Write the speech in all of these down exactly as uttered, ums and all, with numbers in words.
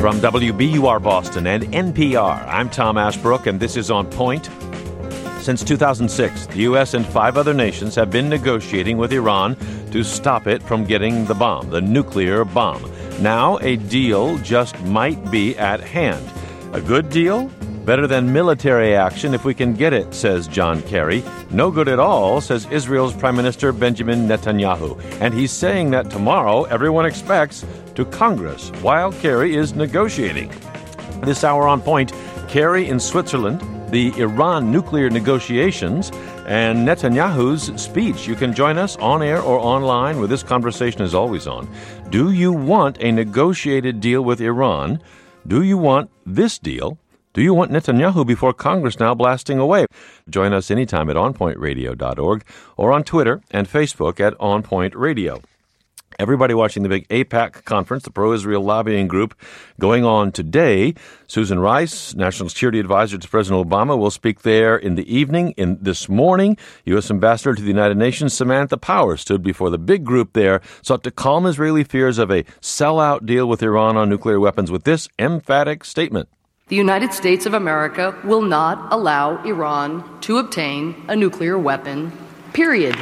From W B U R Boston and N P R, I'm Tom Ashbrook, and this is On Point. Since two thousand six, the U S and five other nations have been negotiating with Iran to stop it from getting the bomb, the nuclear bomb. Now, a deal just might be at hand. A good deal? Better than military action if we can get it, says John Kerry. No good at all, says Israel's Prime Minister Benjamin Netanyahu. And he's saying that tomorrow everyone expects to Congress while Kerry is negotiating. This hour On Point, Kerry in Switzerland, the Iran nuclear negotiations, and Netanyahu's speech. You can join us on air or online where this conversation is always on. Do you want a negotiated deal with Iran? Do you want this deal? Do you want Netanyahu before Congress now blasting away? Join us anytime at on point radio dot org or on Twitter and Facebook at On Point Radio. Everybody watching the big AIPAC conference, the pro-Israel lobbying group, going on today. Susan Rice, National Security Advisor to President Obama, will speak there in the evening. In this morning, U S Ambassador to the United Nations, Samantha Power, stood before the big group there, sought to calm Israeli fears of a sellout deal with Iran on nuclear weapons with this emphatic statement. The United States of America will not allow Iran to obtain a nuclear weapon, period.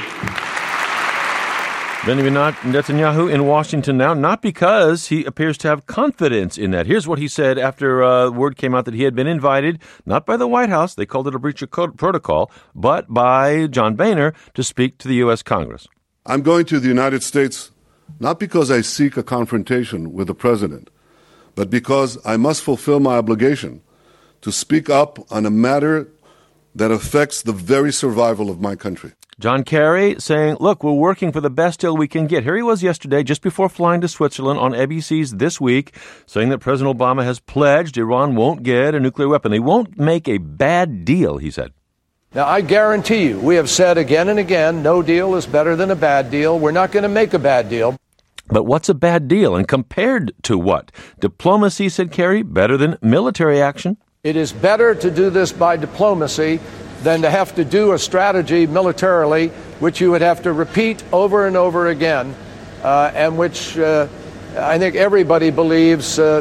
Benjamin Netanyahu in Washington now, not because he appears to have confidence in that. Here's what he said after uh, word came out that he had been invited, not by the White House, they called it a breach of code protocol, but by John Boehner to speak to the U S Congress. I'm going to the United States not because I seek a confrontation with the president, but because I must fulfill my obligation to speak up on a matter that affects the very survival of my country. John Kerry saying, look, we're working for the best deal we can get. Here he was yesterday, just before flying to Switzerland on A B C's This Week, saying that President Obama has pledged Iran won't get a nuclear weapon. They won't make a bad deal, he said. Now, I guarantee you, we have said again and again, no deal is better than a bad deal. We're not going to make a bad deal. But what's a bad deal? And compared to what? Diplomacy, said Kerry, better than military action? It is better to do this by diplomacy than to have to do a strategy militarily, which you would have to repeat over and over again, uh, and which uh, I think everybody believes uh,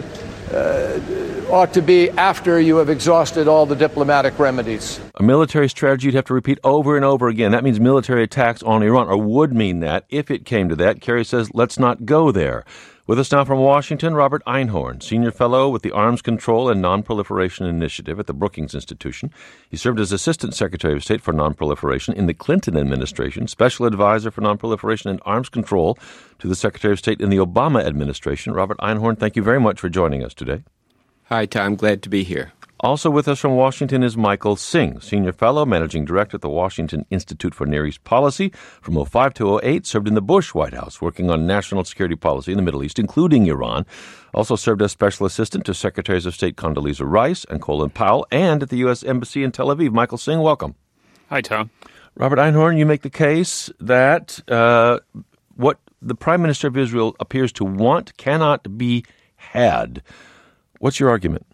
uh, ought to be after you have exhausted all the diplomatic remedies. A military strategy you'd have to repeat over and over again. That means military attacks on Iran, or would mean that if it came to that. Kerry says, let's not go there. With us now from Washington, Robert Einhorn, Senior Fellow with the Arms Control and Nonproliferation Initiative at the Brookings Institution. He served as Assistant Secretary of State for Nonproliferation in the Clinton administration, Special Advisor for Nonproliferation and Arms Control to the Secretary of State in the Obama administration. Robert Einhorn, thank you very much for joining us today. Hi, Tom. Glad to be here. Also with us from Washington is Michael Singh, Senior Fellow, Managing Director at the Washington Institute for Near East Policy. From oh five to oh eight, served in the Bush White House, working on national security policy in the Middle East, including Iran. Also served as Special Assistant to Secretaries of State Condoleezza Rice and Colin Powell, and at the U S Embassy in Tel Aviv. Michael Singh, welcome. Hi, Tom. Robert Einhorn, you make the case that uh, what the Prime Minister of Israel appears to want cannot be had. What's your argument?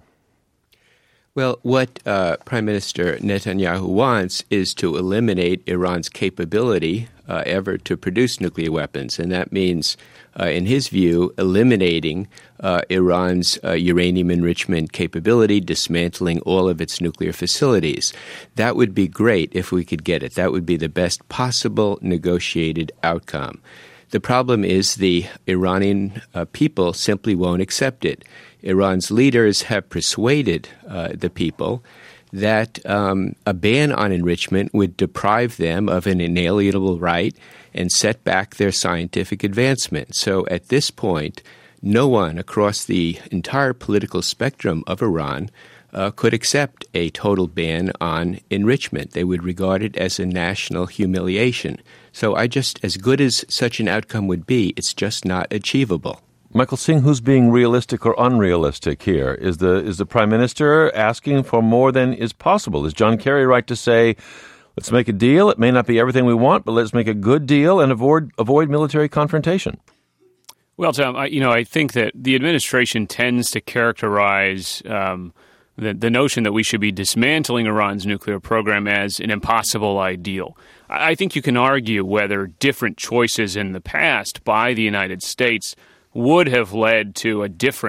Well, what uh, Prime Minister Netanyahu wants is to eliminate Iran's capability uh, ever to produce nuclear weapons. And that means, uh, in his view, eliminating uh, Iran's uh, uranium enrichment capability, dismantling all of its nuclear facilities. That would be great if we could get it. That would be the best possible negotiated outcome. The problem is the Iranian uh, people simply won't accept it. Iran's leaders have persuaded uh, the people that um, a ban on enrichment would deprive them of an inalienable right and set back their scientific advancement. So at this point, no one across the entire political spectrum of Iran uh, could accept a total ban on enrichment. They would regard it as a national humiliation. So I just, as good as such an outcome would be, it's just not achievable. Michael Singh, who's being realistic or unrealistic here? Is the is the Prime Minister asking for more than is possible? Is John Kerry right to say, let's make a deal? It may not be everything we want, but let's make a good deal and avoid avoid military confrontation? Well, Tom, I, you know, I think that the administration tends to characterize um, the, the notion that we should be dismantling Iran's nuclear program as an impossible ideal. I think you can argue whether different choices in the past by the United States would have led to a different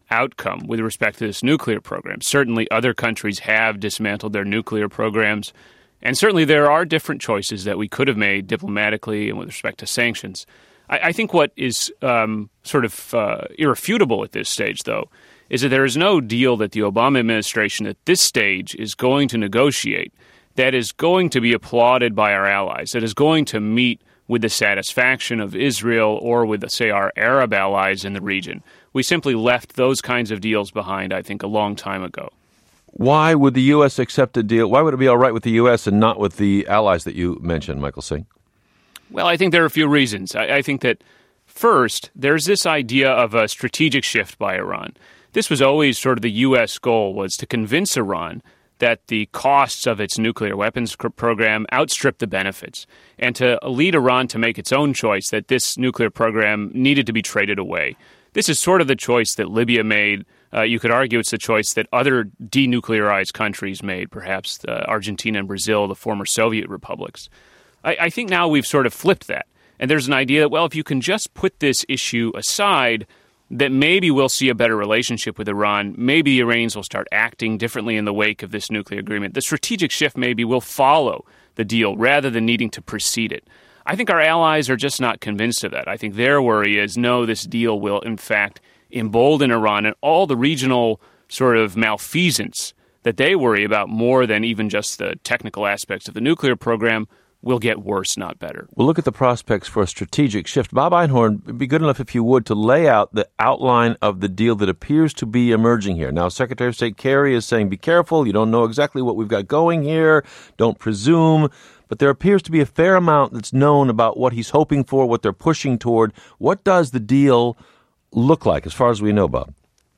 outcome with respect to this nuclear program. Certainly other countries have dismantled their nuclear programs, and certainly there are different choices that we could have made diplomatically and with respect to sanctions. I, I think what is um, sort of uh, irrefutable at this stage, though, is that there is no deal that the Obama administration at this stage is going to negotiate that is going to be applauded by our allies, that is going to meet with the satisfaction of Israel or with, say, our Arab allies in the region. We simply left those kinds of deals behind, I think, a long time ago. Why would the U S accept a deal? Why would it be all right with the U S and not with the allies that you mentioned, Michael Singh? Well, I think there are a few reasons. I, I think that, first, there's this idea of a strategic shift by Iran. This was always sort of the U S goal, was to convince Iran that the costs of its nuclear weapons program outstrip the benefits, and to lead Iran to make its own choice that this nuclear program needed to be traded away. This is sort of the choice that Libya made. Uh, you could argue it's the choice that other denuclearized countries made, perhaps uh, Argentina and Brazil, the former Soviet republics. I, I think now we've sort of flipped that. And there's an idea that, well, if you can just put this issue aside, that maybe we'll see a better relationship with Iran. Maybe the Iranians will start acting differently in the wake of this nuclear agreement. The strategic shift maybe will follow the deal rather than needing to precede it. I think our allies are just not convinced of that. I think their worry is, no, this deal will, in fact, embolden Iran and all the regional sort of malfeasance that they worry about more than even just the technical aspects of the nuclear program will get worse, not better. We'll look at the prospects for a strategic shift. Bob Einhorn, it'd be good enough if you would to lay out the outline of the deal that appears to be emerging here. Now, Secretary of State Kerry is saying, be careful, you don't know exactly what we've got going here, don't presume. But there appears to be a fair amount that's known about what he's hoping for, what they're pushing toward. What does the deal look like, as far as we know, Bob?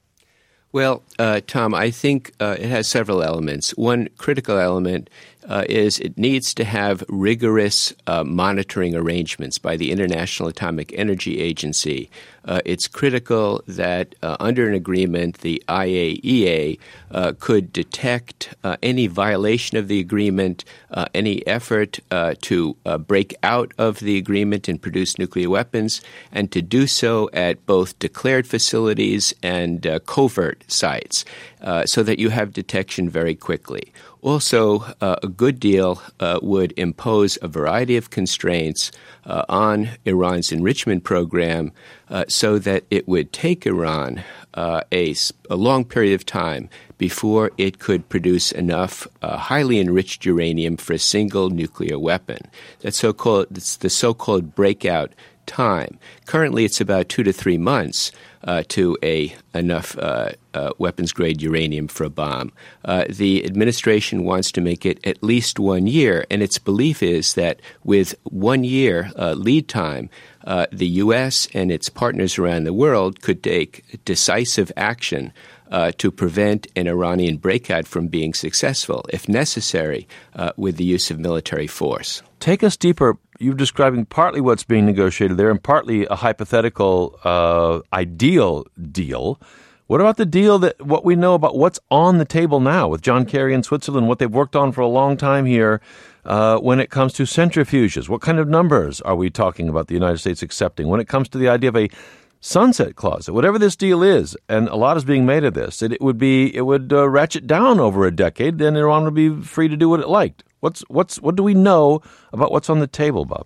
Well, uh, Tom, I think uh, it has several elements. One critical element uh, is it needs to have rigorous uh, monitoring arrangements by the International Atomic Energy Agency. Uh, it's critical that uh, under an agreement, the I A E A uh, could detect uh, any violation of the agreement, uh, any effort uh, to uh, break out of the agreement and produce nuclear weapons, and to do so at both declared facilities and uh, covert sites, uh, so that you have detection very quickly. Also, uh, a good deal uh, would impose a variety of constraints uh, on Iran's enrichment program uh, so that it would take Iran uh, a, a long period of time before it could produce enough uh, highly enriched uranium for a single nuclear weapon. That's so-called, it's the so-called breakout time. Currently, it's about two to three months uh, to a enough uh, uh, weapons-grade uranium for a bomb. Uh, the administration wants to make it at least one year, and its belief is that with one year uh, lead time, uh, the U S and its partners around the world could take decisive action Uh, to prevent an Iranian breakout from being successful, if necessary, uh, with the use of military force. Take us deeper. You're describing partly what's being negotiated there and partly a hypothetical uh, ideal deal. What about the deal that what we know about what's on the table now with John Kerry in Switzerland, what they've worked on for a long time here uh, when it comes to centrifuges? What kind of numbers are we talking about the United States accepting when it comes to the idea of a sunset clause? Whatever this deal is, and a lot is being made of this, it, it would be it would uh, ratchet down over a decade. Then Iran would be free to do what it liked. What's what's what do we know about what's on the table, Bob?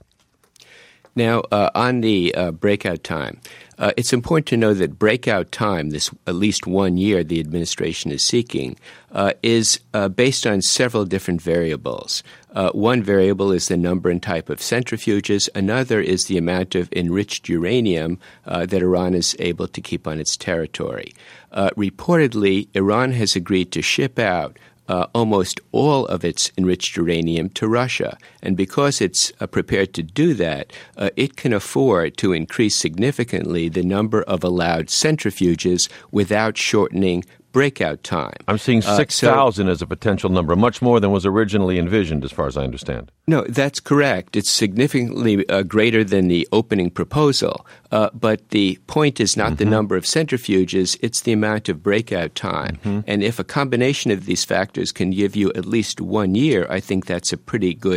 Now, uh, on the uh, breakout time, uh, it's important to know that breakout time, this at least one year the administration is seeking, uh, is uh, based on several different variables. Uh, one variable is the number and type of centrifuges. Another is the amount of enriched uranium uh, that Iran is able to keep on its territory. Uh, reportedly, Iran has agreed to ship out Uh, almost all of its enriched uranium to Russia. And because it's uh, prepared to do that, uh, it can afford to increase significantly the number of allowed centrifuges without shortening breakout time. I'm seeing six thousand uh, so, as a potential number, much more than was originally envisioned, as far as I understand. No, that's correct. It's significantly uh, greater than the opening proposal. Uh, but the point is not mm-hmm. the number of centrifuges, it's the amount of breakout time. Mm-hmm. And if a combination of these factors can give you at least one year, I think that's a pretty good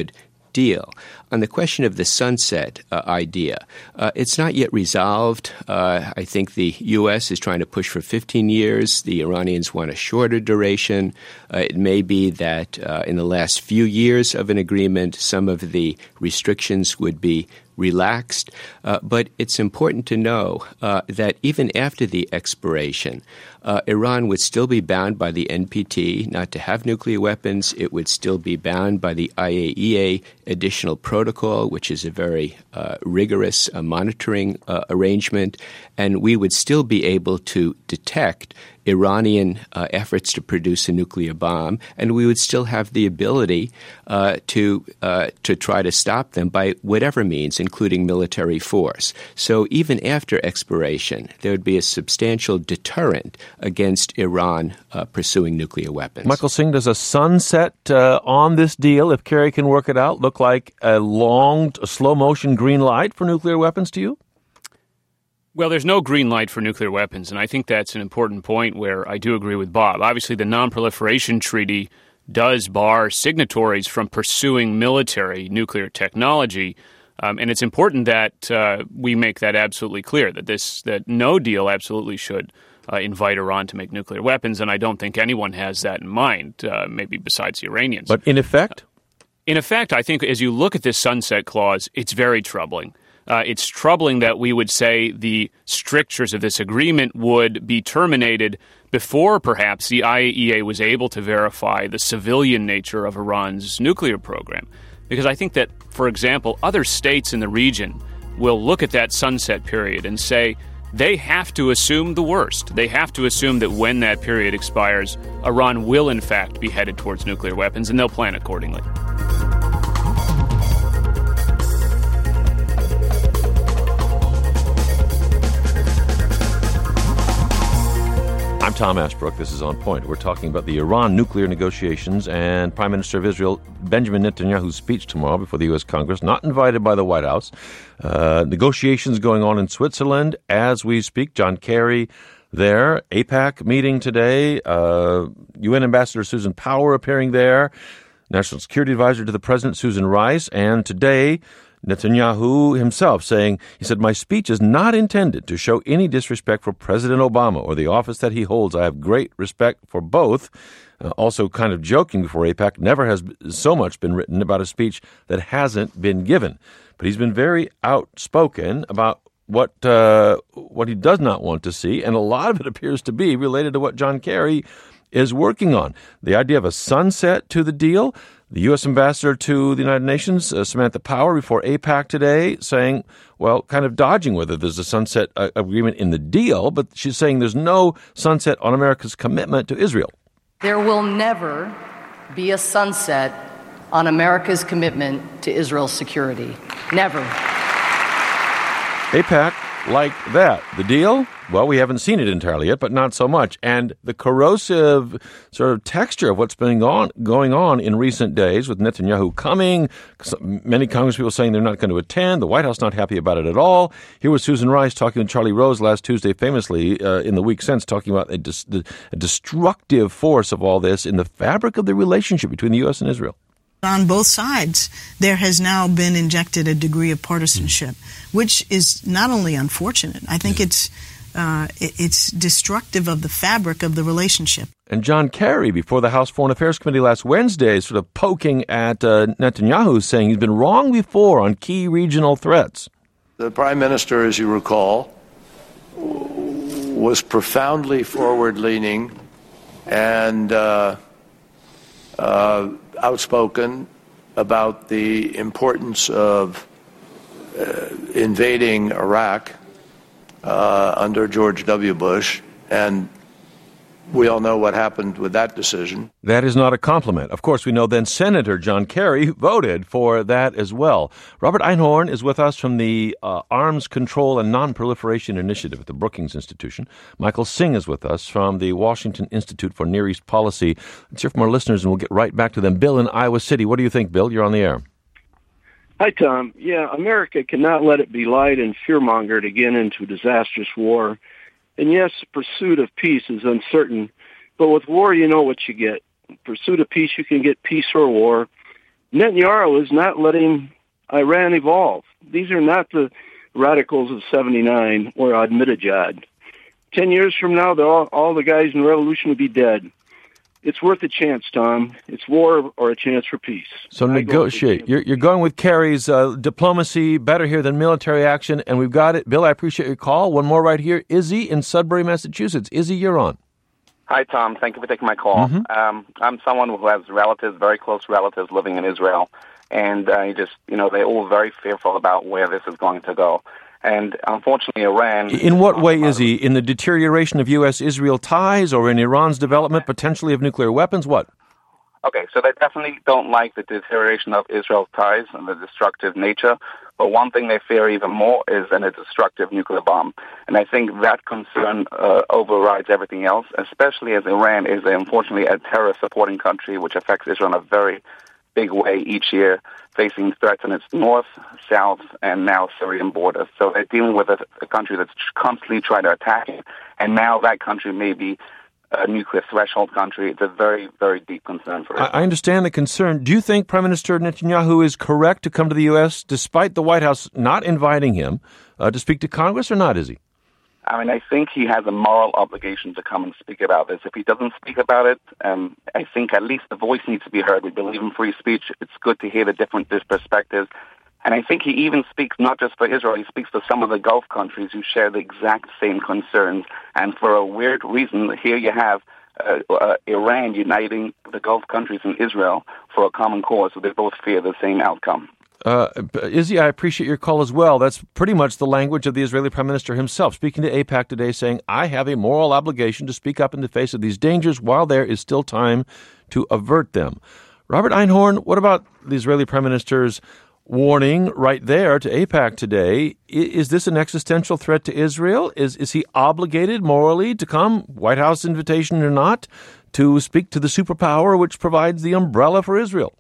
deal. On the question of the sunset uh, idea, uh, it's not yet resolved. Uh, I think the U S is trying to push for fifteen years. The Iranians want a shorter duration. Uh, it may be that uh, in the last few years of an agreement, some of the restrictions would be relaxed. Uh, but it's important to know uh, that even after the expiration, uh, Iran would still be bound by the N P T not to have nuclear weapons. It would still be bound by the I A E A additional protocol, which is a very uh, rigorous uh, monitoring uh, arrangement. And we would still be able to detect Iranian uh, efforts to produce a nuclear bomb, and we would still have the ability uh, to uh, to try to stop them by whatever means, including military force. So even after expiration, there would be a substantial deterrent against Iran uh, pursuing nuclear weapons. Michael Singh, does a sunset uh, on this deal, if Kerry can work it out, look like a long, a slow-motion green light for nuclear weapons to you? Well, there's no green light for nuclear weapons, and I think that's an important point where I do agree with Bob. Obviously, the Non-Proliferation Treaty does bar signatories from pursuing military nuclear technology, um, and it's important that uh, we make that absolutely clear, that this that no deal absolutely should uh, invite Iran to make nuclear weapons, and I don't think anyone has that in mind, uh, maybe besides the Iranians. But in effect? In effect, I think as you look at this sunset clause, it's very troubling. Uh, it's troubling that we would say the strictures of this agreement would be terminated before perhaps the I A E A was able to verify the civilian nature of Iran's nuclear program. Because I think that, for example, other states in the region will look at that sunset period and say they have to assume the worst. They have to assume that when that period expires, Iran will in fact be headed towards nuclear weapons, and they'll plan accordingly. I'm Tom Ashbrook. This is On Point. We're talking about the Iran nuclear negotiations and Prime Minister of Israel Benjamin Netanyahu's speech tomorrow before the U S Congress, not invited by the White House. Uh, negotiations going on in Switzerland as we speak. John Kerry there. AIPAC meeting today. Uh, U N Ambassador Susan Power appearing there. National Security Advisor to the President, Susan Rice. And today, Netanyahu himself saying, he said, my speech is not intended to show any disrespect for President Obama or the office that he holds. I have great respect for both. Uh, also kind of joking before AIPAC, never has so much been written about a speech that hasn't been given. But he's been very outspoken about what uh, what he does not want to see, and a lot of it appears to be related to what John Kerry is working on. The idea of a sunset to the deal. The U S ambassador to the United Nations, uh, Samantha Power, before AIPAC today, saying, well, kind of dodging whether there's a sunset uh, agreement in the deal, but she's saying there's no sunset on America's commitment to Israel. There will never be a sunset on America's commitment to Israel's security. Never. AIPAC like that. The deal? Well, we haven't seen it entirely yet, but not so much. And the corrosive sort of texture of what's been on, going on in recent days with Netanyahu coming, many congresspeople saying they're not going to attend, the White House not happy about it at all. Here was Susan Rice talking to Charlie Rose last Tuesday, famously uh, in the week since, talking about a, dis- a destructive force of all this in the fabric of the relationship between the U S and Israel. On both sides, there has now been injected a degree of partisanship, mm. which is not only unfortunate, I think yeah. it's uh, it's destructive of the fabric of the relationship. And John Kerry, before the House Foreign Affairs Committee last Wednesday, sort of poking at uh, Netanyahu, saying he's been wrong before on key regional threats. The Prime Minister, as you recall, was profoundly forward-leaning and uh, uh, outspoken about the importance of uh, invading Iraq uh, under George W. Bush, and we all know what happened with that decision. That is not a compliment. Of course, we know then Senator John Kerry voted for that as well. Robert Einhorn is with us from the uh, Arms Control and Non-Proliferation Initiative at the Brookings Institution. Michael Singh is with us from the Washington Institute for Near East Policy. Let's hear from our listeners, and we'll get right back to them. Bill in Iowa City, what do you think, Bill? You're on the air. Hi, Tom. Yeah, America cannot let it be lied and fear-mongered again into disastrous war. And yes, pursuit of peace is uncertain, but with war, you know what you get. Pursuit of peace, you can get peace or war. Netanyahu is not letting Iran evolve. These are not the radicals of seventy-nine or Ahmadinejad. Ten years from now, all, all the guys in the revolution will be dead. It's worth a chance, Tom. It's war or a chance for peace. So negotiate. You're, you're going with Kerry's uh, diplomacy, better here than military action, and we've got it. Bill, I appreciate your call. One more right here. Izzy in Sudbury, Massachusetts. Izzy, you're on. Hi, Tom. Thank you for taking my call. Mm-hmm. Um, I'm someone who has relatives, very close relatives, living in Israel, and uh, you just, you know, they're all very fearful about where this is going to go. And unfortunately, Iran... In what way is he? In the deterioration of U S Israel ties or in Iran's development potentially of nuclear weapons? What? Okay, so they definitely don't like the deterioration of Israel's ties and the destructive nature. But one thing they fear even more is an, a destructive nuclear bomb. And I think that concern uh, overrides everything else, especially as Iran is, unfortunately, a terror-supporting country, which affects Israel in a very big way each year, facing threats in its north, south, and now Syrian border. So they're dealing with a, a country that's constantly trying to attack it, and now that country may be a nuclear threshold country. It's a very, very deep concern for us. I understand the concern. Do you think Prime Minister Netanyahu is correct to come to the U S despite the White House not inviting him uh, to speak to Congress, or not, is he? I mean, I think he has a moral obligation to come and speak about this. If he doesn't speak about it, um, I think at least the voice needs to be heard. We believe in free speech. It's good to hear the different perspectives. And I think he even speaks not just for Israel, he speaks for some of the Gulf countries who share the exact same concerns. And for a weird reason, here you have uh, uh, Iran uniting the Gulf countries and Israel for a common cause, so they both fear the same outcome. Uh, Izzy, I appreciate your call as well. That's pretty much the language of the Israeli Prime Minister himself, speaking to AIPAC today, saying, I have a moral obligation to speak up in the face of these dangers while there is still time to avert them. Robert Einhorn, what about the Israeli Prime Minister's warning right there to AIPAC today? Is this an existential threat to Israel? Is is he obligated morally to come, White House invitation or not, to speak to the superpower which provides the umbrella for Israel?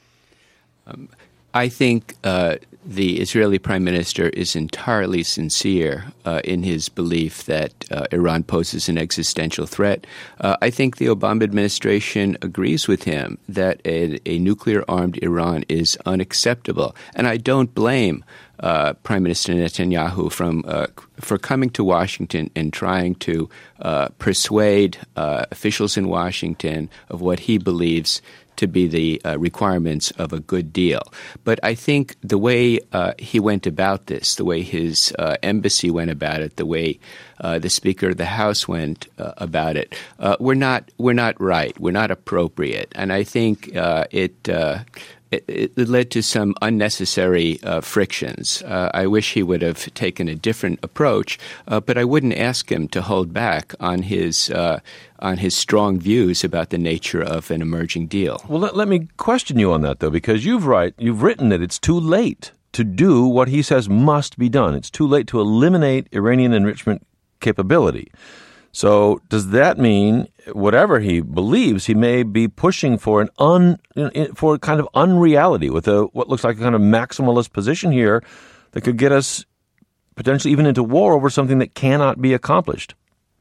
Um, I think uh, the Israeli Prime Minister is entirely sincere uh, in his belief that uh, Iran poses an existential threat. Uh, I think the Obama administration agrees with him that a, a nuclear-armed Iran is unacceptable. And I don't blame uh, Prime Minister Netanyahu from uh, for coming to Washington and trying to uh, persuade uh, officials in Washington of what he believes to be the uh, requirements of a good deal. But I think the way uh, he went about this, the way his uh, embassy went about it, the way uh, the Speaker of the House went uh, about it, uh, we're not we're not right. We're not appropriate. And I think uh, it, uh, it it led to some unnecessary uh, frictions. Uh, I wish he would have taken a different approach, uh, but I wouldn't ask him to hold back on his uh, on his strong views about the nature of an emerging deal. Well, let, let me question you on that, though, because you've right, you've written that it's too late to do what he says must be done. It's too late to eliminate Iranian enrichment capability. So does that mean whatever he believes, he may be pushing for an un for a kind of unreality with a what looks like a kind of maximalist position here that could get us potentially even into war over something that cannot be accomplished?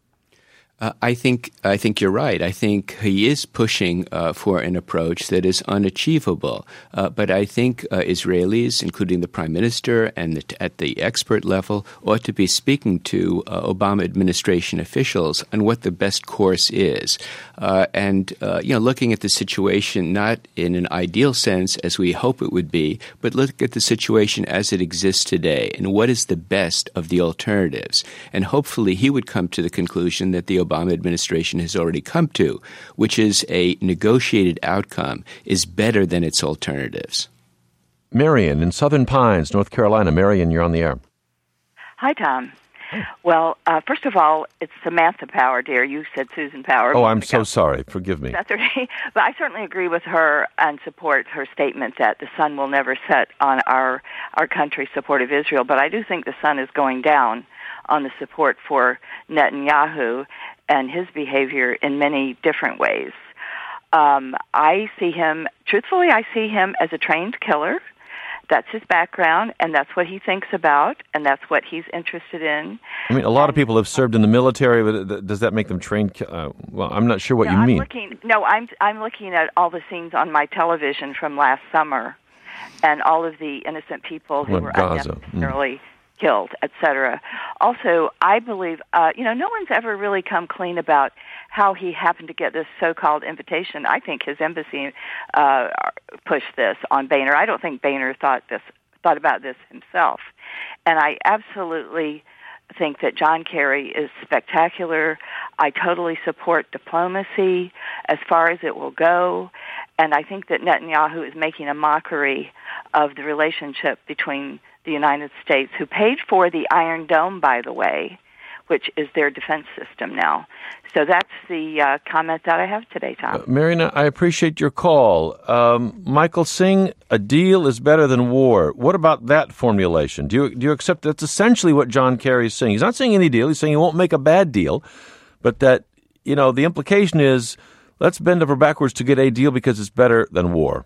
Uh, I think I think you're right. I think he is pushing uh, for an approach that is unachievable. Uh, but I think uh, Israelis, including the Prime Minister and the, at the expert level, ought to be speaking to uh, Obama administration officials on what the best course is. Uh, and, uh, you know, looking at the situation not in an ideal sense as we hope it would be, but look at the situation as it exists today and what is the best of the alternatives. And hopefully he would come to the conclusion that the Obama administration has already come to, which is a negotiated outcome is better than its alternatives. Marion in Southern Pines, North Carolina. Marion, you're on the air. Hi, Tom. Well, uh, first of all, it's Samantha Power, dear. You said Susan Power. Oh, I'm so sorry. Forgive me. That's okay. But I certainly agree with her and support her statement that the sun will never set on our, our country's support of Israel. But I do think the sun is going down on the support for Netanyahu and his behavior in many different ways. Um, I see him, truthfully, I see him as a trained killer, That's his background, and that's what he thinks about, and that's what he's interested in. I mean, a lot of people have served in the military, but does that make them trained? Uh, well, I'm not sure what no, you I'm mean. Looking, no, I'm I'm looking at all the scenes on my television from last summer, and all of the innocent people who What, were Gaza? unnecessarily mm. killed, et cetera. Also, I believe, uh, you know, no one's ever really come clean about how he happened to get this so-called invitation. I think his embassy uh, pushed this on Boehner. I don't think Boehner thought this thought about this himself. And I absolutely think that John Kerry is spectacular. I totally support diplomacy as far as it will go. And I think that Netanyahu is making a mockery of the relationship between the United States, who paid for the Iron Dome, by the way, which is their defense system now. So that's the uh, comment that I have today, Tom. Uh, Mariana, I appreciate your call. Um, Michael Singh, a deal is better than war. What about that formulation? Do you do you accept that's essentially what John Kerry is saying? He's not saying any deal. He's saying he won't make a bad deal, but that, you know, the implication is let's bend over backwards to get a deal because it's better than war.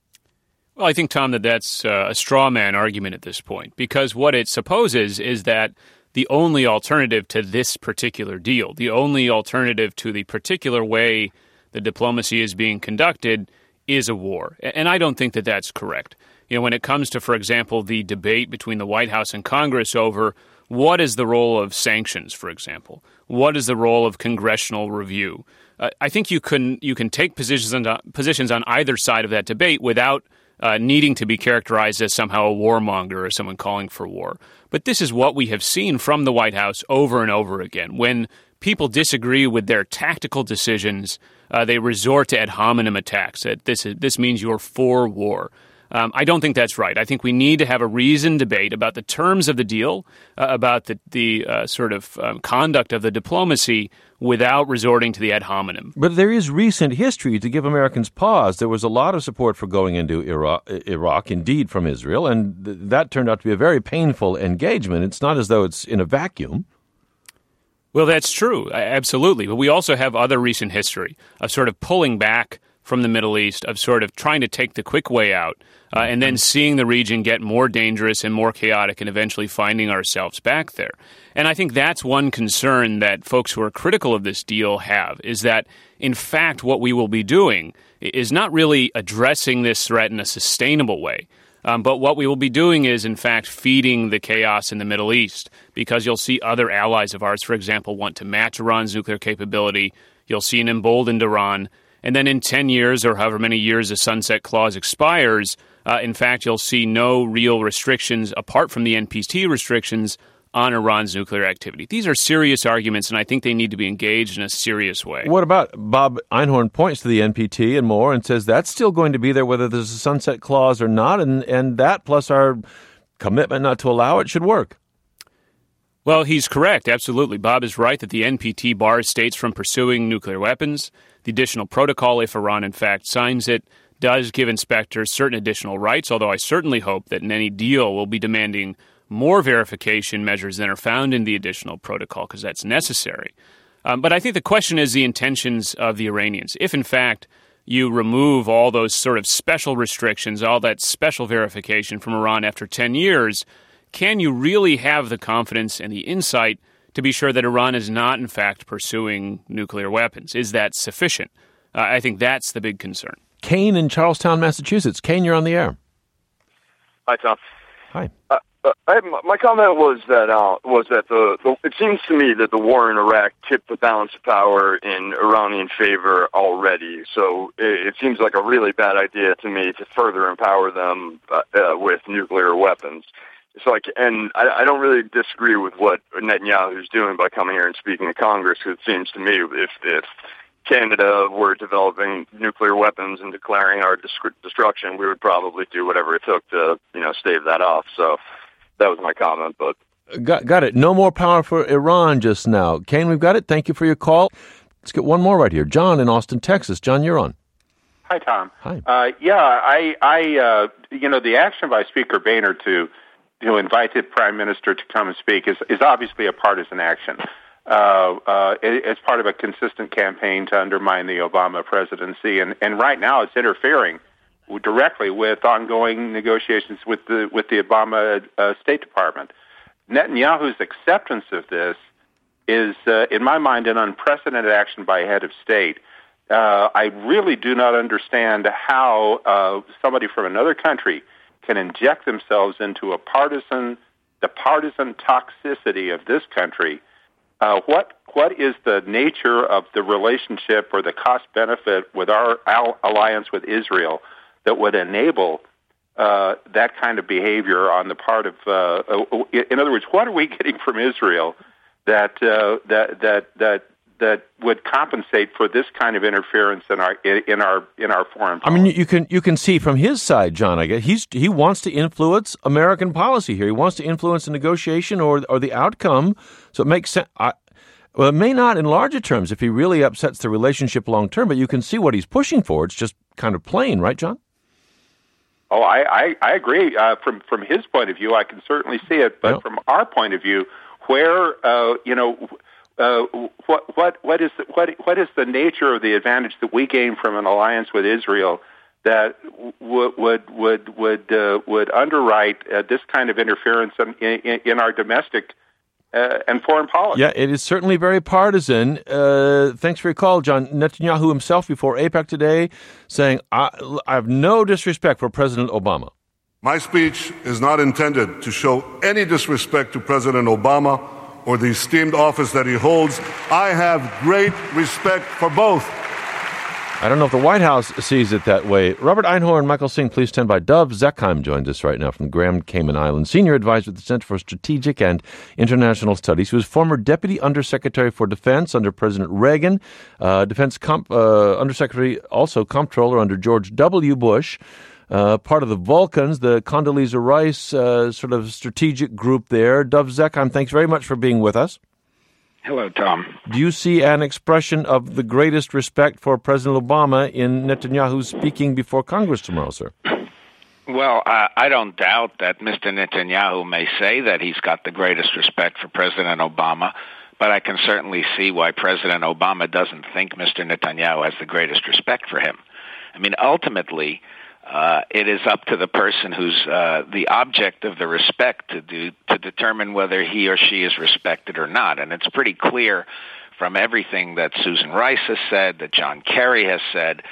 Well, I think, Tom, that that's uh, a straw man argument at this point, because what it supposes is that the only alternative to this particular deal, the only alternative to the particular way the diplomacy is being conducted is a war. And I don't think that that's correct. You know, when it comes to, for example, the debate between the White House and Congress over what is the role of sanctions, for example, what is the role of congressional review, uh, I think you can you can take positions on, positions on either side of that debate without Uh, needing to be characterized as somehow a warmonger or someone calling for war. But this is what we have seen from the White House over and over again. When people disagree with their tactical decisions, uh, they resort to ad hominem attacks. That this is, this means you're for war. Um, I don't think that's right. I think we need to have a reasoned debate about the terms of the deal, uh, about the, the uh, sort of um, conduct of the diplomacy without resorting to the ad hominem. But there is recent history to give Americans pause. There was a lot of support for going into Iraq, Iraq indeed, from Israel, and th- that turned out to be a very painful engagement. It's not as though it's in a vacuum. Well, that's true, absolutely. But we also have other recent history of sort of pulling back from the Middle East, of sort of trying to take the quick way out, uh, and then seeing the region get more dangerous and more chaotic and eventually finding ourselves back there. And I think that's one concern that folks who are critical of this deal have, is that, in fact, what we will be doing is not really addressing this threat in a sustainable way. Um, but what we will be doing is, in fact, feeding the chaos in the Middle East, because you'll see other allies of ours, for example, want to match Iran's nuclear capability. You'll see an emboldened Iran. And then in ten years, or however many years the sunset clause expires, uh, in fact, you'll see no real restrictions apart from the N P T restrictions on Iran's nuclear activity. These are serious arguments, and I think they need to be engaged in a serious way. What about Bob Einhorn points to the N P T and more and says that's still going to be there whether there's a sunset clause or not, and, and that plus our commitment not to allow it should work. Well, he's correct, absolutely. Bob is right that the N P T bars states from pursuing nuclear weapons. The additional protocol, if Iran in fact signs it, does give inspectors certain additional rights, although I certainly hope that in any deal we'll be demanding more verification measures than are found in the additional protocol, because that's necessary. Um, but I think the question is the intentions of the Iranians. If, in fact, you remove all those sort of special restrictions, all that special verification from Iran after ten years, can you really have the confidence and the insight to be sure that Iran is not, in fact, pursuing nuclear weapons? Is that sufficient? Uh, I think that's the big concern. Kane in Charlestown, Massachusetts. Kane, you're on the air. Hi, Tom. Hi. Uh, uh, I, my comment was that uh, was that the, the it seems to me that the war in Iraq tipped the balance of power in Iranian favor already. So it, it seems like a really bad idea to me to further empower them uh, uh, with nuclear weapons. It's like, and I, I don't really disagree with what Netanyahu is doing by coming here and speaking to Congress, because it seems to me if if Canada were developing nuclear weapons and declaring our destruction, we would probably do whatever it took to, you know, stave that off. So that was my comment. But got got it. No more power for Iran just now. Kane, we've got it. Thank you for your call. Let's get one more right here. John in Austin, Texas. John, you're on. Hi, Tom. Hi. Uh, yeah, I, I, uh, you know, the action by Speaker Boehner to to invite the Prime Minister to come and speak is, is obviously a partisan action. Uh, uh, it, it's part of a consistent campaign to undermine the Obama presidency, and, and right now it's interfering directly with ongoing negotiations with the with the Obama uh, State Department. Netanyahu's acceptance of this is, uh, in my mind, an unprecedented action by a head of state. Uh, I really do not understand how uh, somebody from another country can inject themselves into a partisan, the partisan toxicity of this country. Uh, what what is the nature of the relationship or the cost benefit with our al- alliance with Israel that would enable uh, that kind of behavior on the part of? Uh, in other words, what are we getting from Israel that uh, that that that that would compensate for this kind of interference in our in our in our foreign policy? I mean, you can you can see from his side, John. I guess he's he wants to influence American policy here. He wants to influence the negotiation or or the outcome. So it makes sense. I, well, it may not in larger terms if he really upsets the relationship long term, but you can see what he's pushing for. It's just kind of plain, right, John? Oh, I I, I agree. Uh, from from his point of view, I can certainly see it. But yep. from our point of view, where uh, you know. Uh, what what what is the, what what is the nature of the advantage that we gain from an alliance with Israel that would would would would uh, would underwrite uh, this kind of interference in, in, in our domestic uh, and foreign policy? Yeah, it is certainly very partisan. Uh, thanks for your call, John. Netanyahu himself before AIPAC today saying, I, I have no disrespect for President Obama. My speech is not intended to show any disrespect to President Obama or the esteemed office that he holds. I have great respect for both. I don't know if the White House sees it that way. Robert Einhorn, Michael Singh, please stand by. Dov Zekheim joins us right now from Grand Cayman Islands, senior advisor at the Center for Strategic and International Studies. He was former Deputy Undersecretary for Defense under President Reagan, uh, Defense Comp, uh, Undersecretary, also Comptroller under George W. Bush. Uh, part of the Vulcans, the Condoleezza Rice uh, sort of strategic group there. Dov Zekheim, thanks very much for being with us. Hello, Tom. Do you see an expression of the greatest respect for President Obama in Netanyahu speaking before Congress tomorrow, sir? Well, uh, I don't doubt that Mister Netanyahu may say that he's got the greatest respect for President Obama, but I can certainly see why President Obama doesn't think Mister Netanyahu has the greatest respect for him. I mean, ultimately, Uh, it is up to the person who's uh, the object of the respect to do to determine whether he or she is respected or not. And it's pretty clear from everything that Susan Rice has said, that John Kerry has said,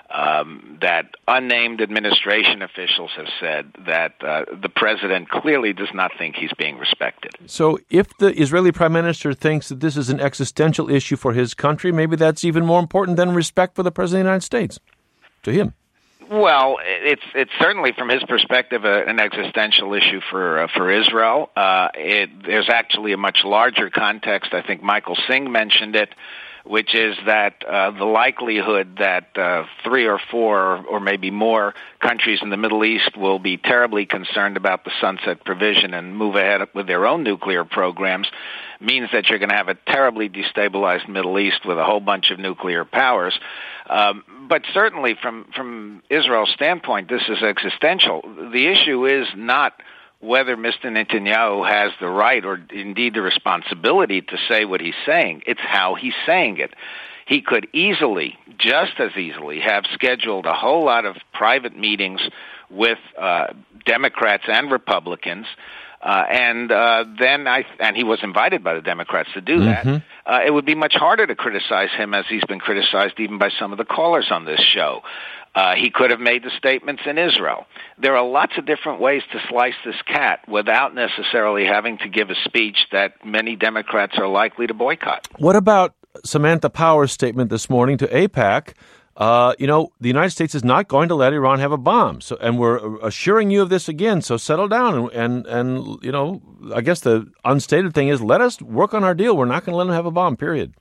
um, that unnamed administration officials have said that uh, the president clearly does not think he's being respected. So if the Israeli prime minister thinks that this is an existential issue for his country, maybe that's even more important than respect for the president of the United States to him. Well, it's it's certainly from his perspective a, an existential issue for uh, for Israel. Uh, it, there's actually a much larger context. I think Michael Singh mentioned it, which is that uh, the likelihood that uh, three or four or maybe more countries in the Middle East will be terribly concerned about the sunset provision and move ahead with their own nuclear programs means that you're going to have a terribly destabilized Middle East with a whole bunch of nuclear powers. Um, but certainly from, from Israel's standpoint, this is existential. The issue is not whether Mister Netanyahu has the right or indeed the responsibility to say what he's saying. It's how he's saying it. He could easily, just as easily, have scheduled a whole lot of private meetings with uh, Democrats and Republicans, uh, and uh, then I and he was invited by the Democrats to do that. Mm-hmm. Uh, it would be much harder to criticize him, as he's been criticized even by some of the callers on this show. Uh, he could have made the statements in Israel. There are lots of different ways to slice this cat without necessarily having to give a speech that many Democrats are likely to boycott. What about Samantha Power's statement this morning to AIPAC? Uh, you know, the United States is not going to let Iran have a bomb. So, and we're assuring you of this again. So settle down. And, and, and, you know, I guess the unstated thing is let us work on our deal. We're not going to let them have a bomb, period.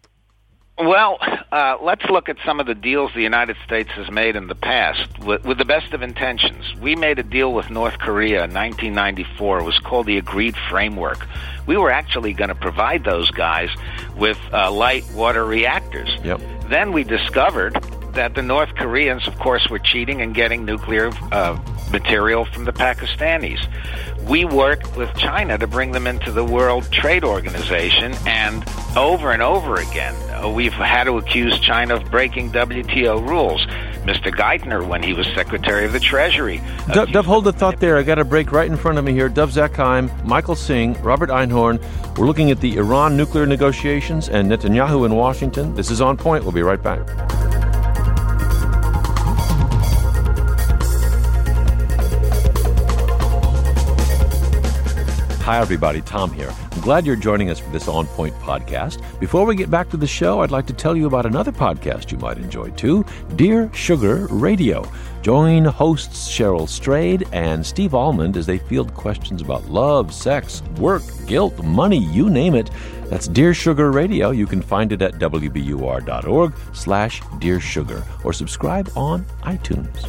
Well, uh, let's look at some of the deals the United States has made in the past with, with the best of intentions. We made a deal with North Korea in nineteen ninety-four. It was called the Agreed Framework. We were actually going to provide those guys with uh, light water reactors. Yep. Then we discovered that the North Koreans, of course, were cheating and getting nuclear uh, material from the Pakistanis. We worked with China to bring them into the World Trade Organization, and over and over again, uh, we've had to accuse China of breaking W T O rules. Mister Geithner when he was Secretary of the Treasury. Dov, Dov, hold the thought there. I got a break right in front of me here. Dov Zakheim, Michael Singh, Robert Einhorn. We're looking at the Iran nuclear negotiations and Netanyahu in Washington. This is On Point. We'll be right back. Hi, everybody. Tom here. I'm glad you're joining us for this On Point podcast. Before we get back to the show, I'd like to tell you about another podcast you might enjoy, too, Dear Sugar Radio. Join hosts Cheryl Strayed and Steve Almond as they field questions about love, sex, work, guilt, money, you name it. That's Dear Sugar Radio. You can find it at W B U R dot org slash Dear Sugar or subscribe on iTunes.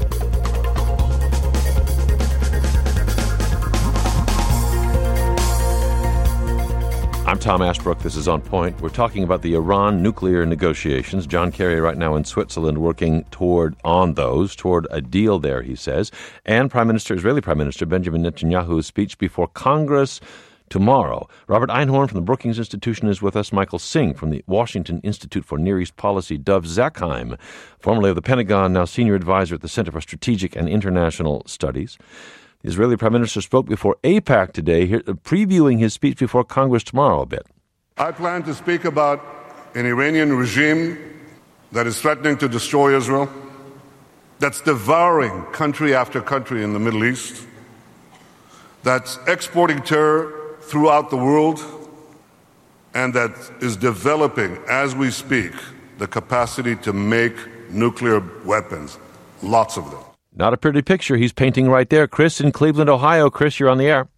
I'm Tom Ashbrook. This is On Point. We're talking about the Iran nuclear negotiations. John Kerry right now in Switzerland working toward on those, toward a deal there, he says. And Prime Minister, Israeli Prime Minister Benjamin Netanyahu's speech before Congress tomorrow. Robert Einhorn from the Brookings Institution is with us. Michael Singh from the Washington Institute for Near East Policy. Dov Zakheim, formerly of the Pentagon, now senior advisor at the Center for Strategic and International Studies. The Israeli Prime Minister spoke before AIPAC today, here, previewing his speech before Congress tomorrow a bit. I plan to speak about an Iranian regime that is threatening to destroy Israel, that's devouring country after country in the Middle East, that's exporting terror throughout the world, and that is developing, as we speak, the capacity to make nuclear weapons, lots of them. Not a pretty picture he's painting right there. Chris in Cleveland, Ohio. Chris, you're on the air.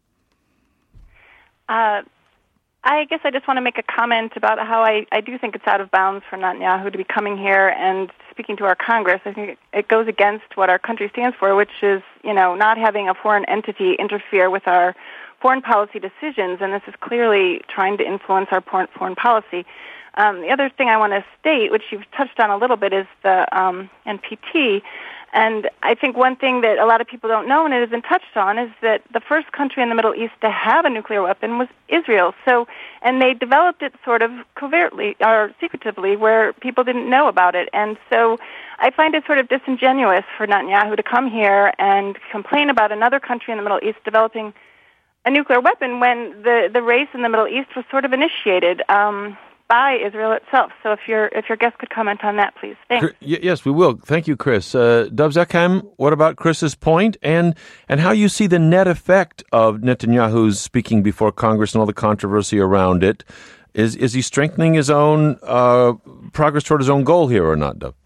Uh, I guess I just want to make a comment about how I, I do think it's out of bounds for Netanyahu to be coming here and speaking to our Congress. I think it, it goes against what our country stands for, which is, you know, not having a foreign entity interfere with our foreign policy decisions, and this is clearly trying to influence our foreign policy. Um, the other thing I want to state, which you've touched on a little bit, is the um, N P T. And I think one thing that a lot of people don't know, and it hasn't touched on, is that the first country in the Middle East to have a nuclear weapon was Israel. So, and they developed it sort of covertly or secretively, where people didn't know about it. And so, I find it sort of disingenuous for Netanyahu to come here and complain about another country in the Middle East developing a nuclear weapon when the the race in the Middle East was sort of initiated Um, by Israel itself. So if your if your guest could comment on that, please. Thanks. Yes, we will. Thank you, Chris. Uh, Dov Zakheim, what about Chris's point and and how you see the net effect of Netanyahu's speaking before Congress and all the controversy around it? Is is he strengthening his own uh, progress toward his own goal here or not, Dov?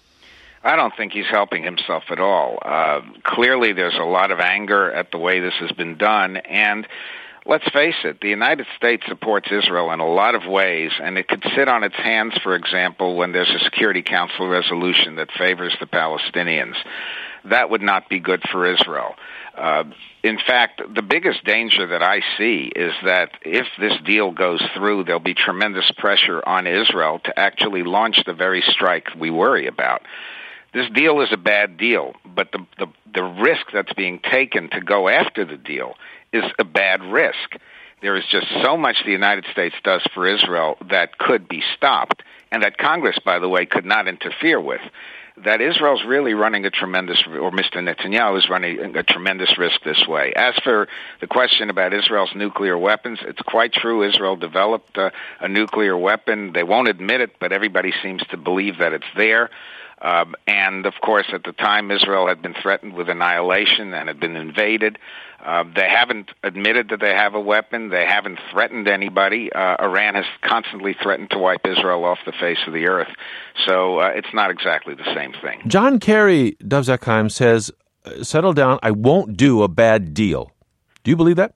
I don't think he's helping himself at all. Uh, clearly, there's a lot of anger at the way this has been done, and let's face it, the United States supports Israel in a lot of ways, and it could sit on its hands, for example, when there's a Security Council resolution that favors the Palestinians. That would not be good for Israel. Uh, in fact, the biggest danger that I see is that if this deal goes through, there'll be tremendous pressure on Israel to actually launch the very strike we worry about. This deal is a bad deal, but the, the, the risk that's being taken to go after the deal is a bad risk. There is just so much the United States does for Israel that could be stopped, and that Congress, by the way, could not interfere with, that Israel's really running a tremendous, or Mister Netanyahu is running a tremendous risk this way. As for the question about Israel's nuclear weapons, it's quite true Israel developed a, a nuclear weapon. They won't admit it, but everybody seems to believe that it's there. Um, and, of course, at the time, Israel had been threatened with annihilation and had been invaded. Uh, they haven't admitted that they have a weapon. They haven't threatened anybody. Uh, Iran has constantly threatened to wipe Israel off the face of the earth. So uh, it's not exactly the same thing. John Kerry, Dov Zakheim, says, settle down, I won't do a bad deal. Do you believe that?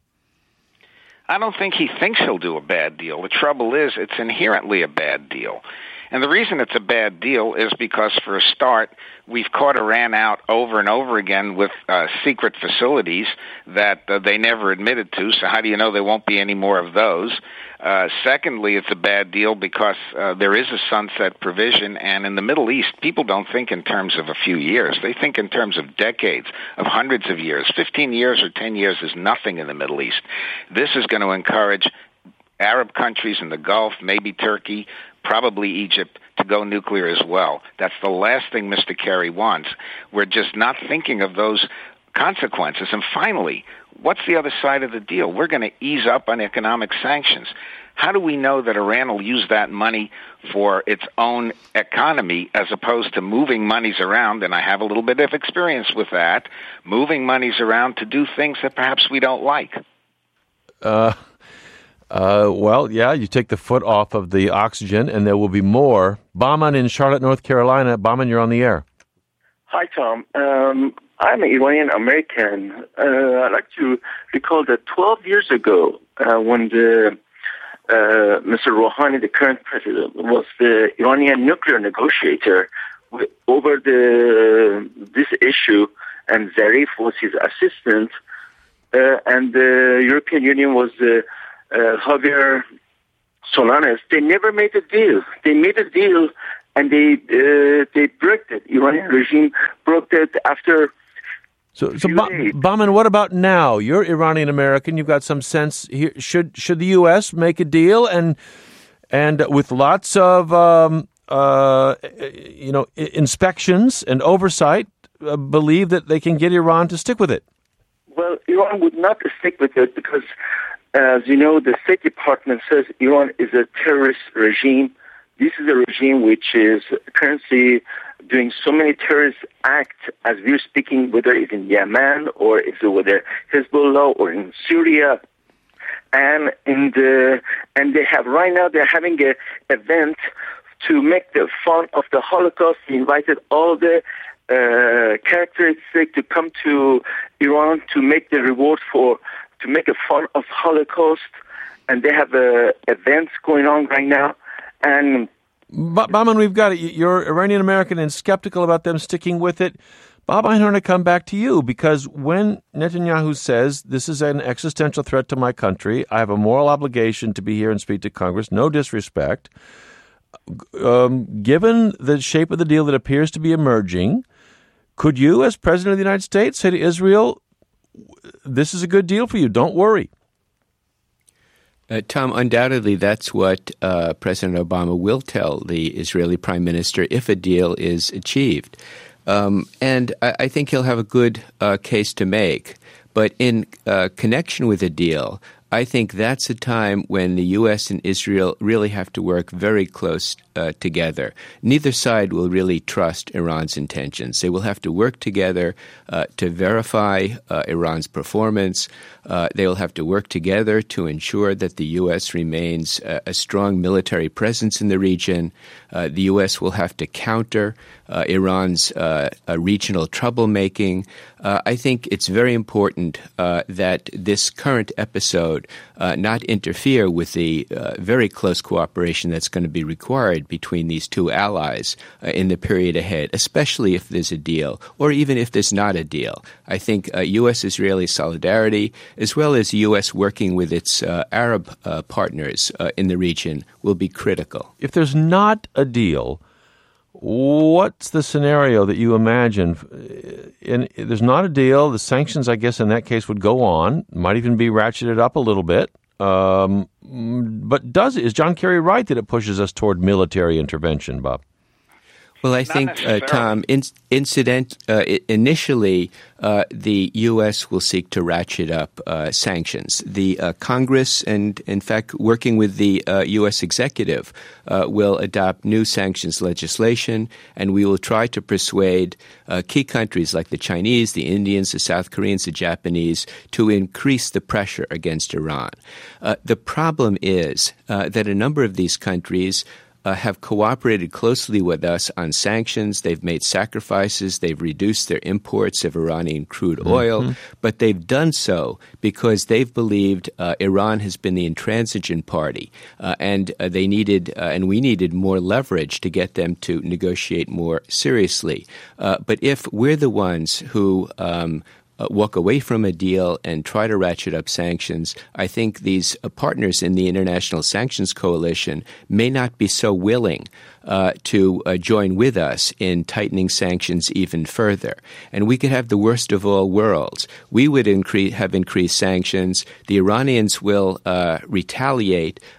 I don't think he thinks he'll do a bad deal. The trouble is, it's inherently a bad deal. And the reason it's a bad deal is because, for a start, we've caught Iran out over and over again with uh, secret facilities that uh, they never admitted to, so how do you know there won't be any more of those? Uh, secondly, it's a bad deal because uh, there is a sunset provision, and in the Middle East, people don't think in terms of a few years. They think in terms of decades, of hundreds of years. Fifteen years or ten years is nothing in the Middle East. This is going to encourage Arab countries in the Gulf, maybe Turkey, probably Egypt, to go nuclear as well. That's the last thing Mister Kerry wants. We're just not thinking of those consequences. And finally, what's the other side of the deal? We're going to ease up on economic sanctions. How do we know that Iran will use that money for its own economy as opposed to moving monies around, and I have a little bit of experience with that, moving monies around to do things that perhaps we don't like? Uh, uh, well, yeah, you take the foot off of the oxygen, and there will be more. Bahman in Charlotte, North Carolina. Bahman, you're on the air. Hi, Tom. Um, I'm an Iranian American. Uh, I'd like to recall that twelve years ago, uh, when the uh, Mister Rouhani, the current president, was the Iranian nuclear negotiator with, over the this issue, and Zarif was his assistant, uh, and the European Union was the uh, Javier Solanas. They never made a deal. They made a deal, and they uh, they broke it. Iranian regime broke it after. So, so ba- Bahman, what about now? You're Iranian American. You've got some sense here. Should should the U S make a deal and and with lots of um, uh, you know inspections and oversight, uh, believe that they can get Iran to stick with it? Well, Iran would not stick with it because, as you know, the State Department says Iran is a terrorist regime. This is a regime which is currently doing so many terrorist acts as we're speaking, whether it's in Yemen or it's whether Hezbollah or in Syria. And in the and they have right now they're having an event to make the fun of the Holocaust. They invited all the uh, characteristics to come to Iran to make the reward for to make a fun of Holocaust, and they have uh, events going on right now. And Bahman, we've got it. You're Iranian American and skeptical about them sticking with it. Bob, I want to come back to you because when Netanyahu says this is an existential threat to my country, I have a moral obligation to be here and speak to Congress, no disrespect. Um, given the shape of the deal that appears to be emerging, could you, as President of the United States, say to Israel, this is a good deal for you, don't worry? Uh, Tom, undoubtedly that's what uh, President Obama will tell the Israeli Prime Minister if a deal is achieved. Um, and I, I think he'll have a good uh, case to make. But in uh, connection with a deal, I think that's a time when the U S and Israel really have to work very close uh, together. Neither side will really trust Iran's intentions. They will have to work together uh, to verify uh, Iran's performance. Uh, they will have to work together to ensure that the U S remains a, a strong military presence in the region. Uh, the U S will have to counter uh, Iran's uh, uh, regional troublemaking. Uh, I think it's very important uh, that this current episode uh, not interfere with the uh, very close cooperation that's going to be required between these two allies uh, in the period ahead, especially if there's a deal or even if there's not a deal. I think uh, U S-Israeli solidarity, as well as U S working with its uh, Arab uh, partners uh, in the region, will be critical. If there's not a deal, what's the scenario that you imagine? In, there's not a deal. The sanctions, I guess, in that case would go on, might even be ratcheted up a little bit. Um, but does is John Kerry right that it pushes us toward military intervention, Bob? Well, I think, uh, Tom, in, incident uh, initially, uh, the U S will seek to ratchet up uh, sanctions. The uh, Congress and, in fact, working with the uh, U S executive uh, will adopt new sanctions legislation, and we will try to persuade uh, key countries like the Chinese, the Indians, the South Koreans, the Japanese to increase the pressure against Iran. Uh, the problem is uh, that a number of these countries Uh, have cooperated closely with us on sanctions. They've made sacrifices. They've reduced their imports of Iranian crude oil. Mm-hmm. But they've done so because they've believed uh, Iran has been the intransigent party. Uh, and uh, they needed, uh, and we needed more leverage to get them to negotiate more seriously. Uh, but if we're the ones who um, Uh, walk away from a deal and try to ratchet up sanctions, I think these uh, partners in the International Sanctions Coalition may not be so willing uh, to uh, join with us in tightening sanctions even further. And we could have the worst of all worlds. We would increase, have increased sanctions. The Iranians will uh, retaliate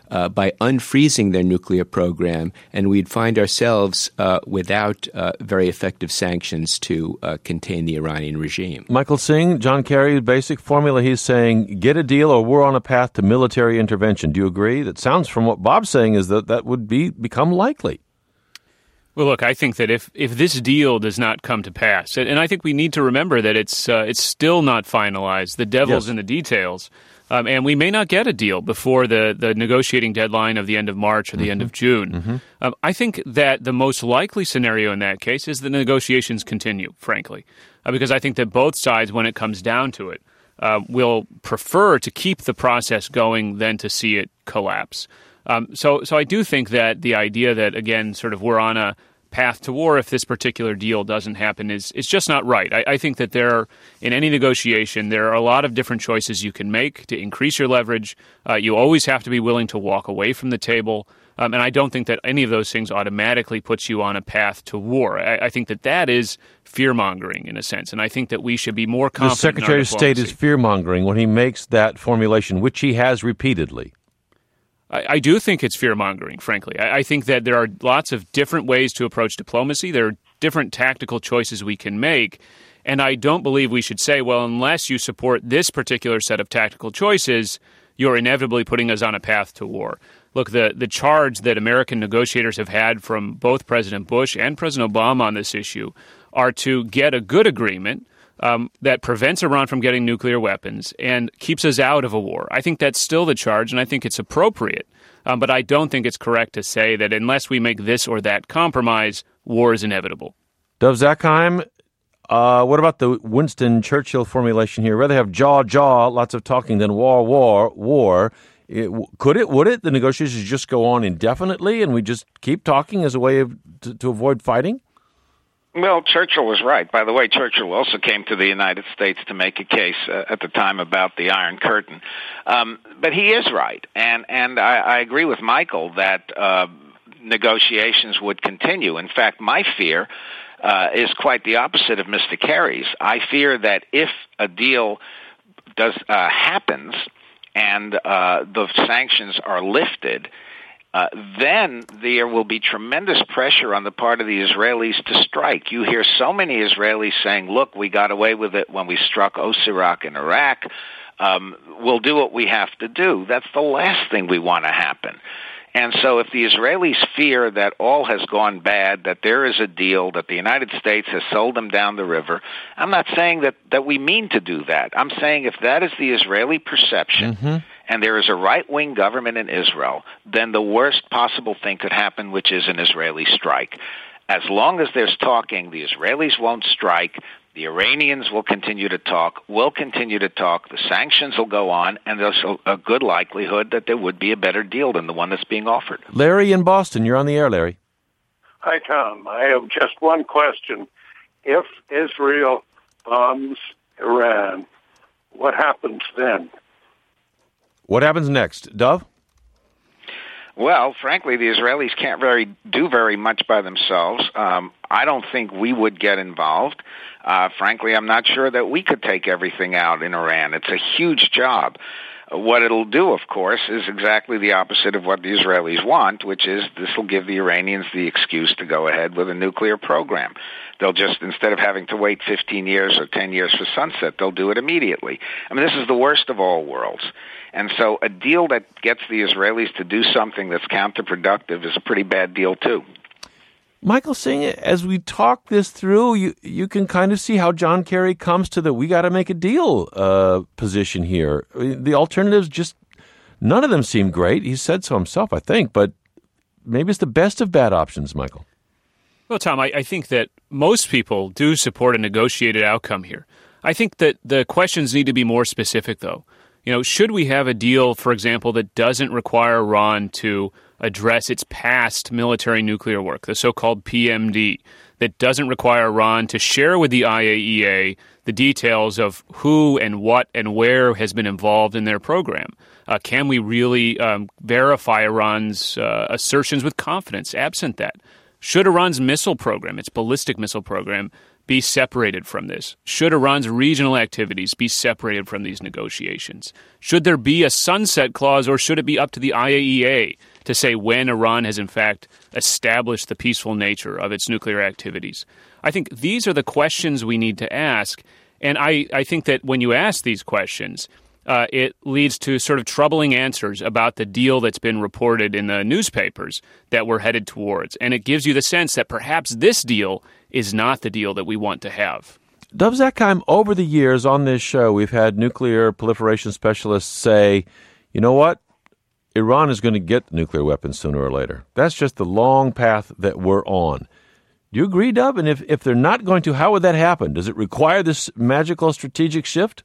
uh, by unfreezing their nuclear program, and we'd find ourselves uh, without uh, very effective sanctions to uh, contain the Iranian regime. Michael Singh, John Kerry's basic formula, he's saying, get a deal or we're on a path to military intervention. Do you agree? That sounds from what Bob's saying is that that would be become likely. Well, look, I think that if, if this deal does not come to pass, and I think we need to remember that it's uh, it's still not finalized, the devil's yes. in the details, um, and we may not get a deal before the, the negotiating deadline of the end of March or the mm-hmm. end of June. Mm-hmm. Um, I think that the most likely scenario in that case is the negotiations continue, frankly, uh, because I think that both sides, when it comes down to it, uh, will prefer to keep the process going than to see it collapse. Um, so, so I do think that the idea that, again, sort of we're on a path to war if this particular deal doesn't happen is is just not right. I, I think that there, are, in any negotiation, there are a lot of different choices you can make to increase your leverage. Uh, you always have to be willing to walk away from the table. Um, and I don't think that any of those things automatically puts you on a path to war. I, I think that that is fear-mongering in a sense. And I think that we should be more confident. The Secretary of State is fear-mongering when he makes that formulation, which he has repeatedly. I, I do think it's fear-mongering, frankly. I, I think that there are lots of different ways to approach diplomacy. There are different tactical choices we can make. And I don't believe we should say, well, unless you support this particular set of tactical choices, you're inevitably putting us on a path to war. Look, the, the charge that American negotiators have had from both President Bush and President Obama on this issue are to get a good agreement Um, that prevents Iran from getting nuclear weapons and keeps us out of a war. I think that's still the charge, and I think it's appropriate. Um, but I don't think it's correct to say that unless we make this or that compromise, war is inevitable. Dov Zakheim, uh, what about the Winston Churchill formulation here? Rather have jaw, jaw, lots of talking than war, war, war. It, could it, would it, the negotiations just go on indefinitely and we just keep talking as a way of to, to avoid fighting? Well, Churchill was right. By the way, Churchill also came to the United States to make a case uh, at the time about the Iron Curtain. Um, but he is right. And, and I, I agree with Michael that uh, negotiations would continue. In fact, my fear uh, is quite the opposite of Mister Kerry's. I fear that if a deal does uh, happens and uh, the sanctions are lifted, Uh, then there will be tremendous pressure on the part of the Israelis to strike. You hear so many Israelis saying, look, we got away with it when we struck Osirak in Iraq. Um, we'll do what we have to do. That's the last thing we want to happen. And so if the Israelis fear that all has gone bad, that there is a deal, that the United States has sold them down the river, I'm not saying that, that we mean to do that. I'm saying if that is the Israeli perception, mm-hmm. and there is a right-wing government in Israel, then the worst possible thing could happen, which is an Israeli strike. As long as there's talking, the Israelis won't strike. The Iranians will continue to talk, will continue to talk, the sanctions will go on, and there's a, a good likelihood that there would be a better deal than the one that's being offered. Larry in Boston, you're on the air, Larry. Hi, Tom. I have just one question. If Israel bombs Iran, what happens then? What happens next? Dov? Well, frankly, the Israelis can't very do very much by themselves. Um, I don't think we would get involved. Uh, frankly, I'm not sure that we could take everything out in Iran. It's a huge job. Uh, what it'll do, of course, is exactly the opposite of what the Israelis want, which is this will give the Iranians the excuse to go ahead with a nuclear program. They'll just, instead of having to wait fifteen years or ten years for sunset, they'll do it immediately. I mean, this is the worst of all worlds. And so a deal that gets the Israelis to do something that's counterproductive is a pretty bad deal, too. Michael Singh, as we talk this through, you you can kind of see how John Kerry comes to the we got to make a deal uh, position here. The alternatives just, none of them seem great. He said so himself, I think, but maybe it's the best of bad options, Michael. Well, Tom, I, I think that most people do support a negotiated outcome here. I think that the questions need to be more specific, though. You know, should we have a deal, for example, that doesn't require Iran to address its past military nuclear work, the so-called P M D, that doesn't require Iran to share with the I A E A the details of who and what and where has been involved in their program? Uh, can we really um, verify Iran's uh, assertions with confidence absent that? Should Iran's missile program, its ballistic missile program, be separated from this? Should Iran's regional activities be separated from these negotiations? Should there be a sunset clause, or should it be up to the I A E A to say when Iran has in fact established the peaceful nature of its nuclear activities? I think these are the questions we need to ask. And I, I think that when you ask these questions, uh, it leads to sort of troubling answers about the deal that's been reported in the newspapers that we're headed towards. And it gives you the sense that perhaps this deal is not the deal that we want to have. Dov Zakheim, over the years on this show, we've had nuclear proliferation specialists say, you know what? Iran is going to get nuclear weapons sooner or later. That's just the long path that we're on. Do you agree, Dov? And if, if they're not going to, how would that happen? Does it require this magical strategic shift?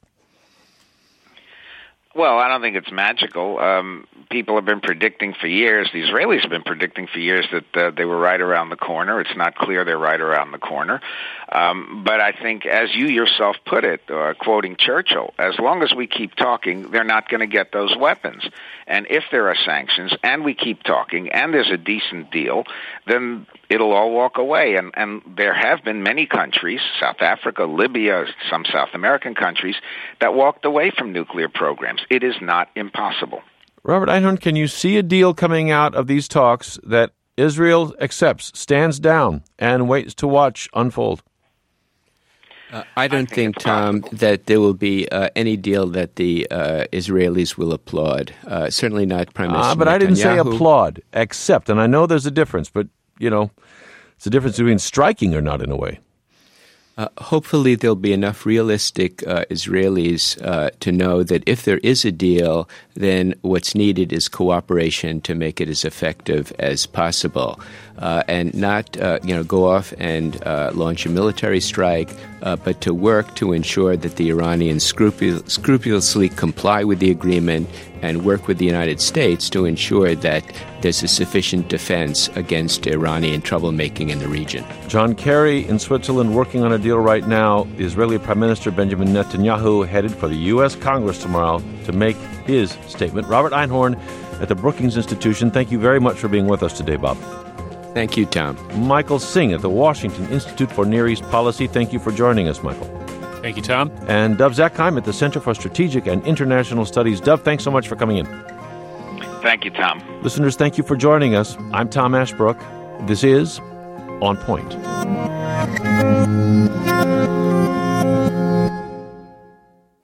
Well, I don't think it's magical. Um, people have been predicting for years, the Israelis have been predicting for years that uh, they were right around the corner. It's not clear they're right around the corner. Um, but I think, as you yourself put it, uh, quoting Churchill, as long as we keep talking, they're not going to get those weapons. And if there are sanctions and we keep talking and there's a decent deal, then it'll all walk away. And, and there have been many countries, South Africa, Libya, some South American countries, that walked away from nuclear programs. It is not impossible. Robert Einhorn, can you see a deal coming out of these talks that Israel accepts, stands down, and waits to watch unfold? Uh, I don't I think, think Tom, that there will be uh, any deal that the uh, Israelis will applaud. Uh, certainly not Prime Minister uh, But Netanyahu. I didn't say applaud, accept. And I know there's a difference, but, you know, it's a difference between striking or not in a way. Uh, hopefully there'll be enough realistic uh, Israelis uh, to know that if there is a deal, then what's needed is cooperation to make it as effective as possible, uh, and not uh, you know go off and uh, launch a military strike, uh, but to work to ensure that the Iranians scrupul- scrupulously comply with the agreement and work with the United States to ensure that there's a sufficient defense against Iranian troublemaking in the region. John Kerry in Switzerland working on a deal right now. The Israeli Prime Minister Benjamin Netanyahu headed for the U S Congress tomorrow to make his statement. Robert Einhorn at the Brookings Institution, thank you very much for being with us today, Bob. Thank you, Tom. Michael Singh at the Washington Institute for Near East Policy, thank you for joining us, Michael. Thank you, Tom. And Dov Zakheim at the Center for Strategic and International Studies. Dov, thanks so much for coming in. Thank you, Tom. Listeners, thank you for joining us. I'm Tom Ashbrook. This is On Point.